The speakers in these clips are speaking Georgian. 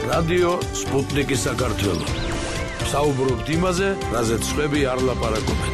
რადიო სპუტნიკის საქართველო. საუბრობთ იმაზე, რაზეც სხვები არ ლაპარაკობენ.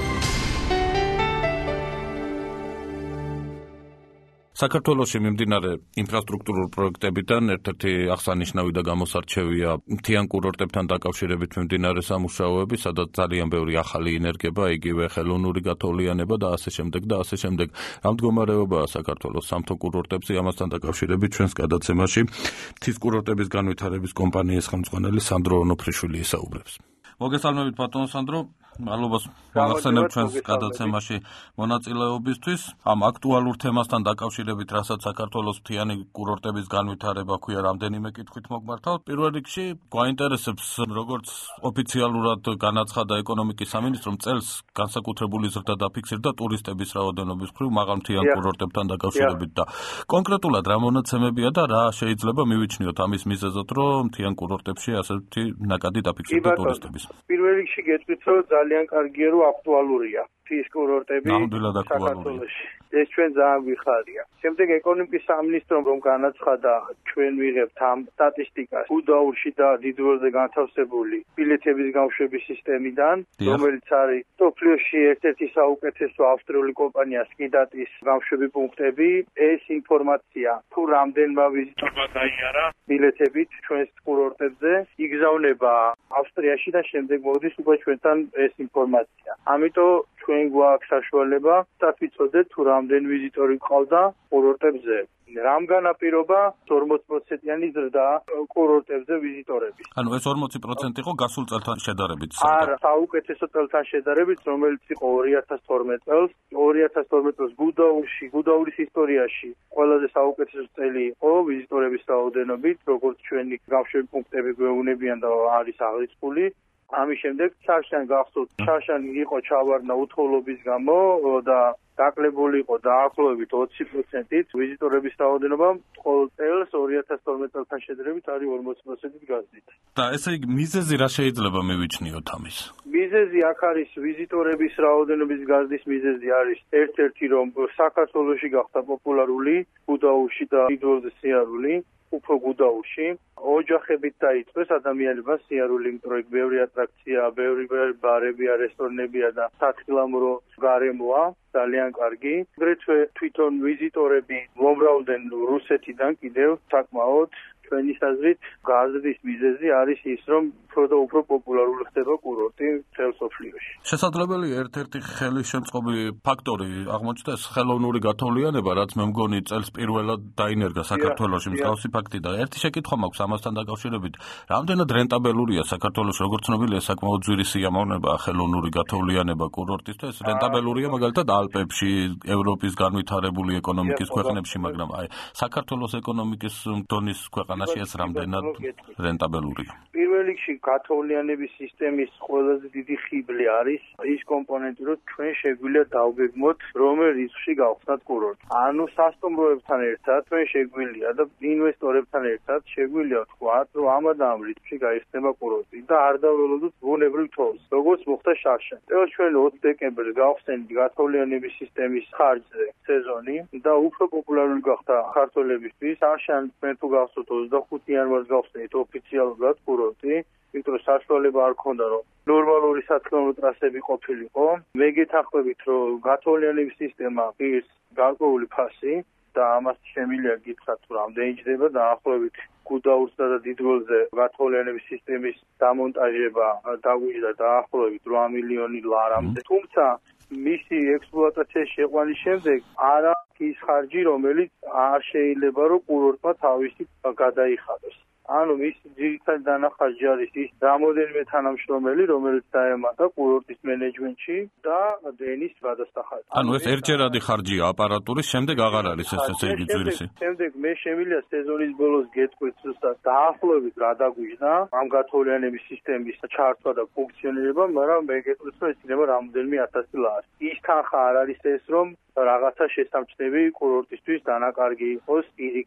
საქართველოში მიმდინარე ინფრასტრუქტურულ პროექტებიდან ერთ-ერთი აღსანიშნავი და გამოსარჩევია მთიან კურორტებთან დაკავშირებით მიმდინარე სამუშაოები, სადაც ძალიან ბევრი ახალი ინერგება, იგივე ხელოვნური გათოვლიანება და ასე შემდეგ და ასე შემდეგ. რა მდგომარეობაა საქართველოს სამთო კურორტებზე, ამასთან დაკავშირებით ჩვენს გადაცემაში მთის კურორტების განვითარების კომპანიის ხელმძღვანელი სანდრო ონოფრიშვილი ისაუბრებს. მოგესალმებით ბატონო სანდრო, მადლობა მოგახსენებთ ჩვენს გადაცემაში მონაწილეობისთვის. ამ აქტუალურ თემასთან დაკავშირებით, რასაც საქართველოს მთიანი კურორტების განვითარება ქვია, რამდენიმე კითხვით მოგმართავთ. პირველ რიგში გვაინტერესებს, როგორც ოფიციალურად განაცხადა ეკონომიკის სამინისტრომ, წელს განსაკუთრებული ზრდა დაფიქსირდა ტურისტების რაოდენობის მხრივ მაღალ მთიან კურორტებთან დაკავშირებით და კონკრეტულად რა მონაცემებია და რა შეიძლება მივიჩნიოთ ამის მიზეზად, რომ მთიან კურორტებში ასეთი ნაკადი დაფიქსირდა ტურისტების. პირველ რიგში გეტყვით, რომ ძალიან კარგია, რომ აქტუალურია მთის კურორტები საქართველოში. ეს ჩვენ ძალიან გვიხარია. შემდეგ ეკონომიკის სამინისტრომ რომ განაცხადა, ჩვენ ვიღებთ ამ სტატისტიკას გუდაურში და დიდვერზე განთავსებული ბილეთების გამშვების სისტემიდან, რომელიც არის მსოფლიოში ერთ-ერთი საუკეთესო ავსტრიული კომპანია სკიდატის გამშვები პუნქტები. ეს ინფორმაცია თუ რამდენმა ვიზიტორმა გაიარა ბილეთებით ჩვენს კურორტებზე, იგზავნება ავსტრიაში და შემდეგ მოდის უკვე ჩვენთან ეს ინფორმაცია. ამიტომ ჩვენ გვაქვს საშუალება დავიცოდეთ თუ რამდენ ვიზიტორი ყავდა კურორტებზე. რამ განაპირობა 40%-იანი ზრდა კურორტებზე ვიზიტორების. ანუ ეს 40% იყო გასულ წელთან შედარებით. არა, საუკეთესო წელთან შედარებით, რომელიც იყო 2012 წელს. 2012 წელს გუდაურის ისტორიაში ყველაზე საუკეთესო წელი იყო ვიზიტორების რაოდენობით, როგორც ჩვენი გამშვები პუნქტები გვეუბნებიან და არის აღრიცხული. ამის შემდეგ შარშანი გახსოვთ, შარშანი იყო ჩავარდა უთოვლობის გამო და დაკლებული იყო დაახლოებით 20%-ით ვიზიტორების რაოდენობა, ყოველ წელს 2012 წელთან შედარებით არის 40%-ით გაზრდით. და ესე იგი მიზეზი რა შეიძლება მივიჩნიოთ ამის? მიზეზი აქ არის ვიზიტორების რაოდენობის გაზრდის მიზეზი არის ერთ-ერთი, რომ საქართველოში გახდა პოპულარული გუდაურში და დიდვერზე სიარული. უფრო გუდაურში ოჯახებით დაიწყეს ადამიანებმა სიარული, იმიტომ რომ ბევრი ატრაქცია, ბევრი ბარებია, რესტორნებია და სათხილამურო გარემოა ძალიან კარგი. აგრეთვე თვითონ ვიზიტორები მომრავლდნენ რუსეთიდან კიდევ საკმაოდ. ჩვენი საზრით გაზრდის მიზეზი არის ის, რომ უფრო პოპულარული ხდება კურორტი მთელ მსოფლიოში. შესაძლებელია ერთ-ერთი ხელისშემწყობი ფაქტორი აღმოჩნდა ეს ხელოვნური გათოვლიანება, რაც მე მგონი წელს პირველად დაინერგა საქართველოში მსგავსი ფაქტი და ერთი შეკითხვა მაქვს ამასთან დაკავშირებით. რამდენად რენტაბელურია საქართველოში, როგორც ცნობილია, საკმაოდ ძვირი სიამოვნებაა ხელოვნური გათოვლიანება კურორტისთვის. რენტაბელურია მაგალითად ალპებში, ევროპის განვითარებული ეკონომიკის ქვეყნებში, მაგრამ აი საქართველოს ეკონომიკის დონის ქვეყანაში ეს რამდენად რენტაბელურია? პირველ რიგში გათოვლიანების სისტემის ყველაზე დიდი ხიბლი არის ის კომპონენტი, რომ ჩვენ შეგვიძლია დავგეგმოთ რომელ რიცხვში გავხსნათ კურორტი. ანუ სასტუმროებთან ერთად ჩვენ შეგვიძლია და ინვესტორებთან ერთად შეგვიძლია ვთქვათ, რომ ამ და ამ რიცხვში გაიხსნება კურორტი და არ დაველოდოთ ბუნებრივ თოვს, როგორც მოხდა შარშან. წელს ჩვენ 20 დეკემბერს გავხსენით გათოვლიანების სისტემის ხარჯზე სეზონი და უფრო პოპულარული გახდა ქართველებისთვის. შარშან ჩვენ თუ გავხსოვთ 25 იანვარს გავხსენით ოფიციალურად კურორტი. იმიტომ რომ საშუალება არ ქონდა, რომ ნორმალური სათხილამურო ტრასები ყოფილიყო. მე გეთანხმებით, რომ გათოვლიანების სისტემა ის გარკვეული ფასი და ამას შემიძლია გითხრათ, რომ რამდენი ჯდება დაახლოებით გუდაურსა და დიდვერზე გათოვლიანების სისტემის დამონტაჟება დაგვიჯდა დაახლოებით 8 მილიონი ლარამდე. თუმცა მისი ექსპლუატაციაში შეყვანის შემდეგ არა ის ხარჯი, რომელიც არ შეიძლება რომ კურორტმა თავისი გადაიხადოს. ანუ მის ძირითადი დანახარჯი არის ის რამოდენიმე თანამშრომელი, რომელიც დაემატა კურორტის მენეჯმენტში და დენის გადასახადს. ანუ ეს ერთჯერადი ხარჯია აპარატურის, შემდეგ აღარ არის ეს ესე იგი ძვირისი. შემდეგ მე შემიძლია სეზონის ბოლოს გეტყვით ზუსტად დაახლოებით რა დაგვიჯდა ამ გათოვლიანების სისტემის ჩართვა და ფუნქციონირება, მაგრამ მე გეტყვით, რომ ეს იქნება რამოდენიმე 1000 ლარი. ის თანხა არ არის ეს, რომ რაღაცა შესამჩნევი კურორტისთვის დანაკარგი იყოს პირიქით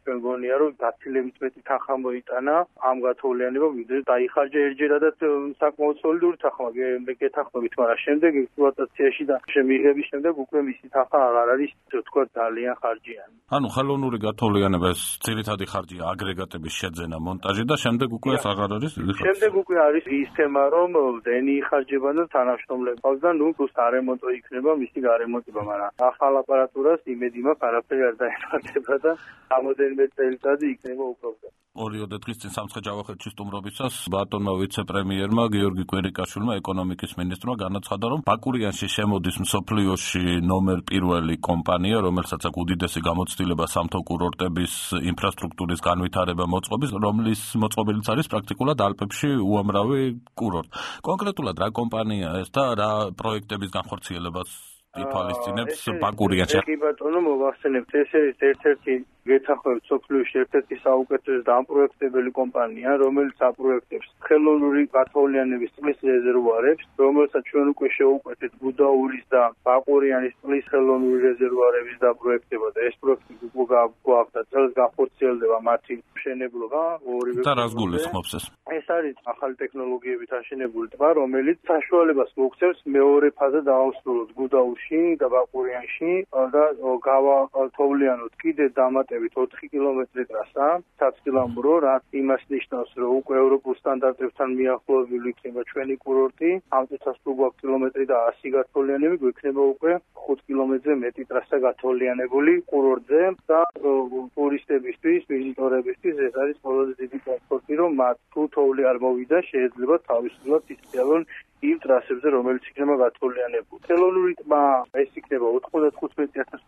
ჩვენ გონია რომ გაცილებით მეტი თანხა მოიტანა ამ გათხოვლიანებამ, ვიდრე დაიხარჯა ერთჯერადაც საკმაოდ სოლიდური თანხა, გეთანხმებით, მაგრამ შემდეგ ექსპლუატაციაში და შემიღების შემდეგ უკვე მისი თანხა აღარ არის, თქვა ძალიან ხარჯიანი. ანუ ხელოვნური გათოვლიანება ეს ძირითადი ხარჯია აგრეგატების შეძენა, მონტაჟი და შემდეგ უკვე ეს აღარ არის. შემდეგ უკვე არის ის თემა, რომ დენი იხარჯება და თანამშრომლები ყავს და სარემონტო იქნება, მისი გარემონტება, მაგრამ ახალ აპარატურას იმედი მაქვს არაფერი არ დაემართება და რამოდენიმე წელიწადი იქნება უბრალოდ. 2 დღის წინ სამცხე-ჯავახეთში სტუმრობისას ბატონმა ვიცე-პრემიერმა გიორგი კვირიკაშვილმა ეკონომიკის მინისტრმა განაცხადა, რომ ბაკურიანში შემოდის მსოფლიოში ნომერ 1 კომპანია, რომელსაც აქვს უდიდესი გამოცდილება სამთო კურორტების ინფრასტრუქტურის განვითარება მოწყობის, რომლის მოწყობილიც არის პრაქტიკულად ალპებში უამრავი კურორტი. კონკრეტულად რა კომპანია ეს და რა პროექტების განხორციელებას ითვალისწინებს ბაკურიანში? კი ბატონო, მოვახსენებთ, ეს არის ერთ-ერთი გეთანხმებით სოფლიოში ერთ-ერთი საუკეთესო დამპროექტებელი კომპანია, რომელიც აპროექტებს ხელოვნური გათოვლიანების წყლის რეზერვუარებს, რომელსაც ჩვენ უკვე შევუკვეთეთ გუდაურის და ბაკურიანის წყლის ხელოვნური რეზერვუარების დაპროექტება და ეს პროექტი უკვე გვაქვს წელს განხორციელდება მათი მშენებლობა ორივე. და რას გულისხმობს ეს? ეს არის ახალი ტექნოლოგიებით აშენებული ტბა, რომელიც საშუალებას მოგცემს მეორე ფაზა დაასრულოთ გუდაურში და ბაკურიანში და გავათოვლიანოთ კიდე დამატებით 4 კილომეტრი ტრასა, საცილამბრო, რაც იმას ნიშნავს, რომ უკვე ევროპულ სტანდარტებთან მიახლოებული იქნება ჩვენი კურორტი. ამ წუთას თუ გვაქვს კილომეტრი და 100 გათოვლიანები, გვექნება უკვე 5 კილომეტრზე მეტი ტრასა გათოვლიანებული კურორტზე და ტურისტებისთვის, ვიზიტორებისთვის ეს არის ყველაზე დიდი კომფორტი, რომ მათ თუ თოვლი არ მოვიდა, შეიძლება თავისუფლად ისწავლონ იმ ტრასებზე, რომელიც იქნება გათოვლიანებული. ხელოვნური ტბა ეს იქნება 95,000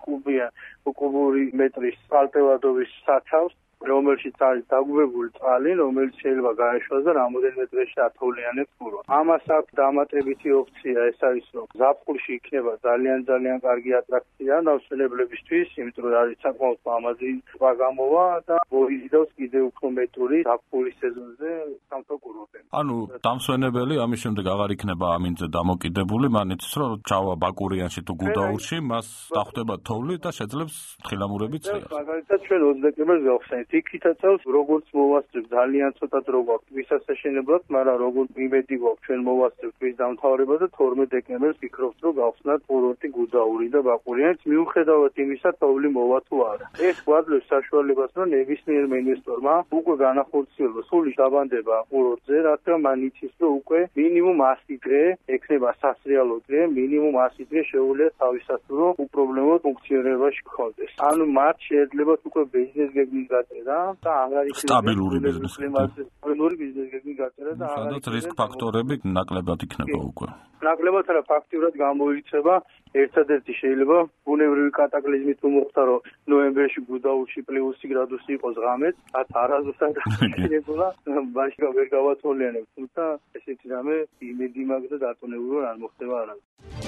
კუბური მეტრის სალტევადობის საცავს, რომელშიც არის დაგვირებული წყალი, რომელიც შეიძლება გაეშვას და რამოდენიმე დღეში ათოვლიანებს კურორტს. ამას აქვს დამატებითი ოფცია, ეს არის რომ ზაფხულში იქნება ძალიან კარგი ატრაქცია ნავსვენებლებისთვის, იმიტომ რომ არის საკმაოდ ლამაზი ტბა გამოვა და მოიზიდავს კიდე უფრო მეტური ზაფხულის სეზონზე სამთო კურორტები. ანუ დამსვენებელი ამის შემდეგ აღარ იქნება ამინძე დამოკიდებული, მანიც რომ ჩავა ბაკურიანში თუ გუდაურში, მას დახვდება თოვლი და შეძლებს თხილამურებით წევა. მაგალითად ჩვენ 20 დეკემბერს გავხსენეთ. იქითაც წელს როგორც მოვასწრებთ ძალიან ცოტა დრო გვაქვს ტბისას აშენებლად, მაგრამ როგორც იმედი გვაქვს ჩვენ მოვასწრებთ ტბის დამთავრება და 12 დეკემბერს ვფიქრობთ რომ გავხსნათ კურორტი გუდაური და ბაკურიანიც მიუხედავად იმისა თოვლი მოვა თუ არა. ეს გვაძლევს საშუალებას რომ ნებისმიერმა ინვესტორმა უკვე განახორციელოს სული დაბანდება კურორტზე, რადგან მან იცის რომ უკვე მინიმუმ 100 დღე ექნება სასრიალო დღე, მინიმუმ 100 დღე შეუძლია თავისასურო უპრობლემო ფუნქციონირებაში გქონდეს. ანუ მათ შეეძლებათ უკვე ბიზნეს გეგმის გაწერა და აღარ იქნება სტაბილური ბიზნესი. სტაბილური ბიზნეს გეგმის გაწერა და აღარ იქნება რისკ ფაქტორები ნაკლებად იქნება უკვე. ნაკლებად არა ფაქტიურად გამოირჩევა. ერთადერთი შეიძლება ბუნებრივი კატაკლიზმი თუ მოხდა რომ ნოემბერში გუდაურში +20 გრადუსი იყოს ღამეც, რაც არასდროს შეიძლება მაშინ ვერ გავათოვლიანებ, თუმცა ესეთი რამე იმედი მაქვს და დატონებული რომ არ მოხდება არასდროს.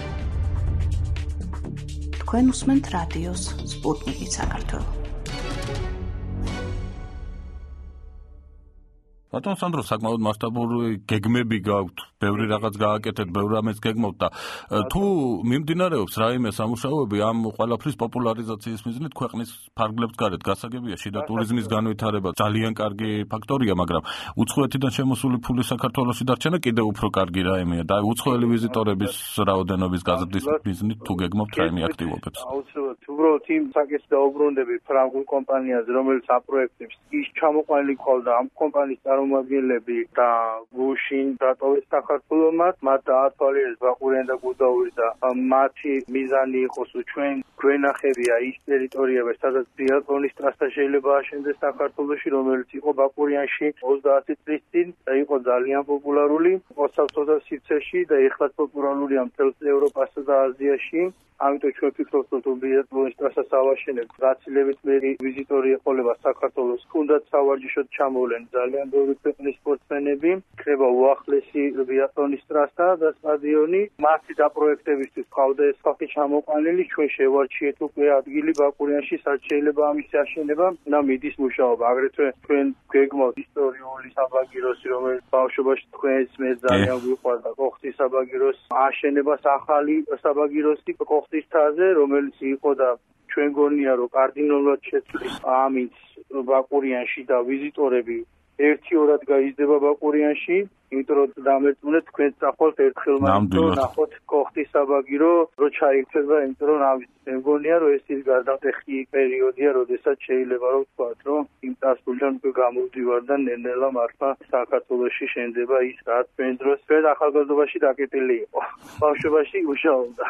თქვენ უსმენთ რადიოს სპუტნიკი საქართველო. ბატონ სანდრო, საკმაოდ მასშტაბური გეგმები გაქვთ, ბევრი რაღაც გააკეთეთ, ბევრ რამეს გეგმავთ და თუ მიმდინარეობს რაიმე სამუშაოები ამ ყველაფრის პოპულარიზაციის მიზნით ქვეყნის ფარგლებს გარეთ, გასაგებია შიდა ტურიზმის განვითარება ძალიან კარგი ფაქტორია, მაგრამ უცხოეთიდან შემოსული ფული საქართველოში დარჩენა კიდევ უფრო კარგი რაიმეა და უცხოელი ვიზიტორების რაოდენობის გაზრდის მიზნით თუ გეგმავთ რაიმე აქტივობებს. აუცილებლად, უბრალოდ იმ საკითხს დაუბრუნდები ფრანგულ კომპანიაზე, რომელიც აპროექტებს, ის ჩამოყვანილი ყავდა ამ კომპანიის წარმომადგენლები და გუშინ დატოვეს საქართველოს, მათ დაათვალიერეს ბაკურიან და გუდაური და მათი მიზანი იყოს ჩვენ გვენახებია ის ტერიტორიები, სადაც ბიატლონის ტრასა შეიძლება აშენდეს საქართველოში, რომელიც იყო ბაკურიანში 30 წლის წინ და იყო ძალიან პოპულარული, იყო საბჭოთა სივრცეში და ეხლაც პოპულარულია მთელ ევროპასა და აზიაში. ამიტომ ჩვენ ვფიქრობთ, რომ ბიატლონის ტრასას ავაშენებთ, გაცილებით მეტი ვიზიტორი ეყოლება საქართველოს, თუნდაც სავარჯიშოდ ჩამოვლენ ძალიან ბევრი ქვეყნის სპორტსმენები, იქნება უახლესი ბიატლონის ტრასა და სტადიონი. მათი დაპროექტებისთვის ყავდა ეს ხალხი ჩამოყვანილი, ჩვენ შევარჩიეთ უკვე ადგილი ბაკურიანში, სადაც შეიძლება ამისი აშენება და მიდის მუშაობა. აგრეთვე ჩვენ გეგმავთ ისტორიული საბაგიროსი, რომელიც ბავშვობაში თქვენს მე ძალიან გვიყვარდა, კოხტის საბაგიროს აშენებას, ახალი საბაგიროსი კოხტის თაზე, რომელიც იყო და ჩვენ გონია რომ კარდინალურად შეცვლის ამინც ბაკურიანში და ვიზიტორები ერთი-ორად გაიზრდება ბაკურიანში, იმიტომ რომ დამერწმუნეთ თქვენ წახვალთ ერთხელ ნახოთ კოხტის საბაგირო რო ჩაიქცება, იმიტომ რომ მე მგონია რომ ეს ის გარდამტეხი პერიოდია, როდესაც შეიძლება რომ ვთქვათ, რომ იმ წასულიდან უკვე გამოვდივარ და ნელ-ნელა მართლა საქართველოში შენდება ის რაც ჩვენ დროს ჩვენ ახალგაზრდობაში დაკეტილი იყო. ბავშვობაში უშაობდა.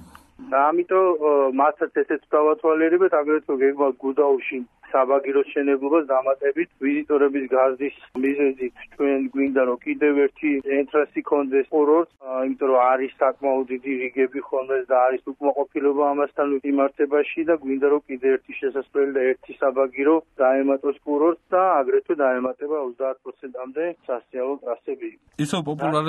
და ამიტომ მათაც ესეც გავათვალიერებთ, აგრეთვე გეგმავთ გუდაურში საბაგიროს შენებლობას დამატებით ვიზიტორების გაზის მიზეზით ჩვენ გვინდა რომ კიდევ ერთი ენტრანსი კონდეს კურორტს, იმიტომ რომ არის საკმაოდ დიდი რიგები ხოლმე და არის უკმაყოფილება ამასთან მიმართებაში და გვინდა რომ კიდევ ერთი შესასვლელი და ერთი საბაგირო დაემატოს კურორტს და აგრეთვე დაემატება 30%-მდე სასიაო ტრასები. ისო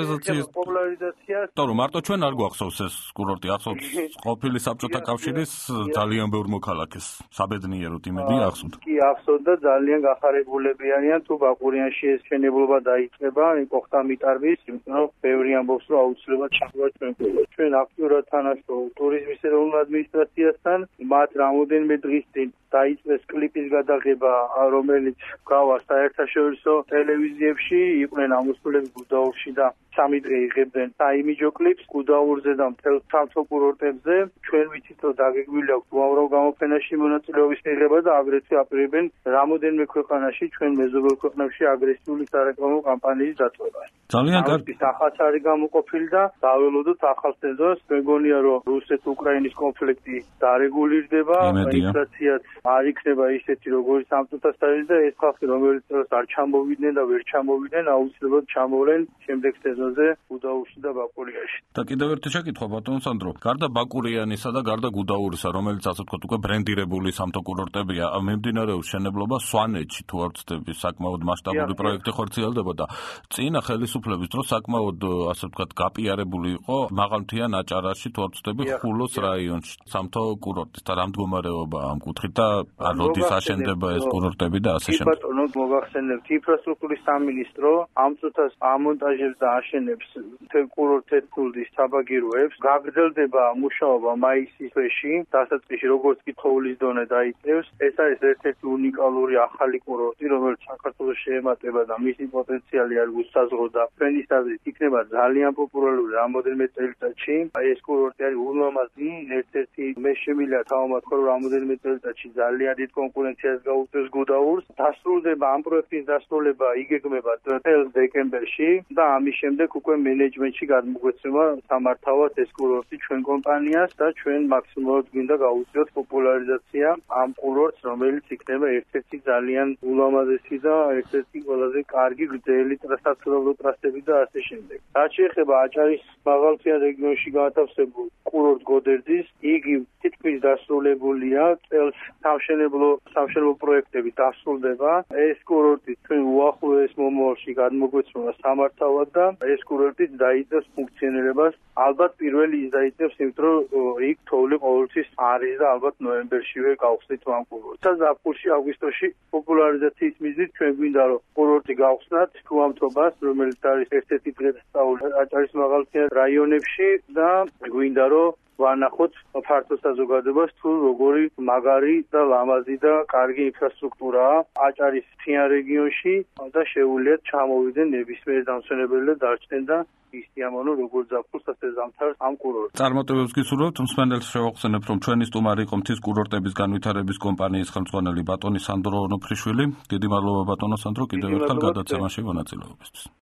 პოპულარიზაცია თორე მარტო ჩვენ არ გვახსოვს ეს კურორტი, ახსოვს ყოფილი საბჭოთა კავშირის ძალიან ბევრ მოქალაქეს საბედნიეროდ იმედი ახსოვს. კი ახსოვს და ძალიან გახარებულები არიან თუ ბაკურიანში ეს შენებლობა დაიწყება კოხტამიტარბის, იმიტომ რომ ბევრი ამბობს რომ აუცილებლად ჩაგვართ ჩვენ აქტიურად თანაშრომობთ ტურიზმის ეროვნულ ადმინისტრაციასთან, მათ რამოდენიმე დღის წინ დაიწყეს კლიპის გადაღება, რომელიც გავა საერთაშორისო ტელევიზიებში, იყვნენ ამოსულები გუდაურში და 3 დღე იღებდნენ საიმიჯო კლიპს გუდაურზე და მთელ სამთო კურორტებზე. ჩვენ ვიცით რომ დაგეგმილი აქვს უამრავ გამოფენაში მონაწილეობის მიღება და აგრეთვე აპირებენ რამოდენიმე ქვეყანაში ჩვენ მეზობელ ქვეყნებში აგრესიული სარეკლამო კამპანიის დაწყვეტა. ძალიან კარგი. ახაც არის გამოყოფილი და დაველოდოთ ახალ სეზონს. მეგონია რომ რუსეთ-უკრაინის კონფლიქტი დარეგულირდება, ინფლაციაც არ იქნება ისეთი როგორც ამ წუთას არის და ეს ხალხი რომელიც არ ჩამოვიდნენ და ვერ ჩამოვიდნენ, აუცილებლად ჩამოვლენ შემდეგ სეზონზე გუდაურში და ბაკურიანში. და კიდევ ერთი შეკითხვა ბატონ სანდრო, გარდა ბაკურიანისა და გარდა გუდაურისა, რომელიც ასე ვთქვათ უკვე ბრენდირებული სამთო კურორტებია, მიმდინარეობს შენებლობა სვანეთში თუ არ ვცდები, საკმაოდ მასშტაბური პროექტი ხორციელდება და წინა ხელისუფლების დროს საკმაოდ ასე ვთქვათ გაპიარებული იყო მაღალმთიან აჭარაში თუ არ ვცდები ხულოს რაიონში სამთო კურორტის და რა მდგომარეობა ამ კუთხით და როდის აშენდება ეს კურორტები და ასე შემდეგ. ბატონო მოგახსენებთ ინფრასტრუქტურის სამინისტრო ამ წუთას ამონტაჟებს და აშენებს მთელ კურორტების საბაგიროებს. გაგრძელდება მუშაობა მაისის თვეში, დასაწყისში როგორც კი თოვლის დონე დაიწევს. ეს არის ერთ-ერთი უნიკალური ახალი კურორტი, რომელიც საქართველოს შეემატება და მისი პოტენციალი არის უსაზღრო და ჩვენი აზრით იქნება ძალიან პოპულარული რამოდენიმე წელიწადში. ეს კურორტი არის ულამაზი, ერთ-ერთი მე შემიძლია თავმოთქვა რომ რამოდენიმე წელიწადში ძალიან დიდ კონკურენციას გაუწევს გუდაურს. დასრულდება ამ პროექტის დასრულება იგეგმება წელს დეკემბერში და ამის შემდეგ უკვე მენეჯმენტში გადმოგვეცემა სამართავად ეს კურორტი ჩვენ კომპანიას და ჩვენ მაქსიმალურად გვინდა გავუწიოთ პოპულარიზაცია ამ კურორტს, რომელიც იქნება ერთ-ერთი ძალიან ულამაზესი და ერთ-ერთი ყველაზე კარგი გრძელი ტრასაცნობრო ტრასები და ასე შემდეგ. რაც შეეხება აჭარის მაღალმთიან რეგიონში განთავსებულ კურორტ გოდერძის, იგი თითქმის დასრულებულია, წელს სამშენებლო პროექტები დასრულდება. ეს კურორტი ჩვენ უახლოეს მომავალში გადმოგვეცემა სამართავად და ეს კურორტი დაიწყებს ფუნქციონირებას. ალბათ პირველი ის დაიწყებს, იმიტომ რომ იქ თოვლი ყოველთვის არის და ალბათ ნოემბერშივე გავხსნით ამ კურორტს. ზაფხულში, აგვისტოში პოპულარიზაციის მიზნით ჩვენ გვინდა რომ კურორტი გავხსნათ თუამთობას, რომელიც არის ერთ-ერთი დღესასწაული აჭარის მაღალმთიან რაიონებში და გვინდა რომ ვანახოთ ფართო საზოგადოებას თუ როგორი მაგარი და ლამაზი და კარგი ინფრასტრუქტურაა აჭარის მთიან რეგიონში და შეუძლიათ ჩამოვიდნენ ნებისმიერ დამსვენებელი და დარჩნენ და ისიამონო როგორც ზაფხულს ასე ზამთარს ამ კურორტს. წარმატებებს გისურვებთ. მსმენელს შევახსენებ, რომ ჩვენი სტუმარი იყო მთის კურორტების განვითარების კომპანიის ხელმძღვანელი ბატონი სანდრო ონოფრიშვილი. დიდი მადლობა ბატონო სანდრო, კიდევ ერთხელ გადაცემაში მონაწილეობისთვის.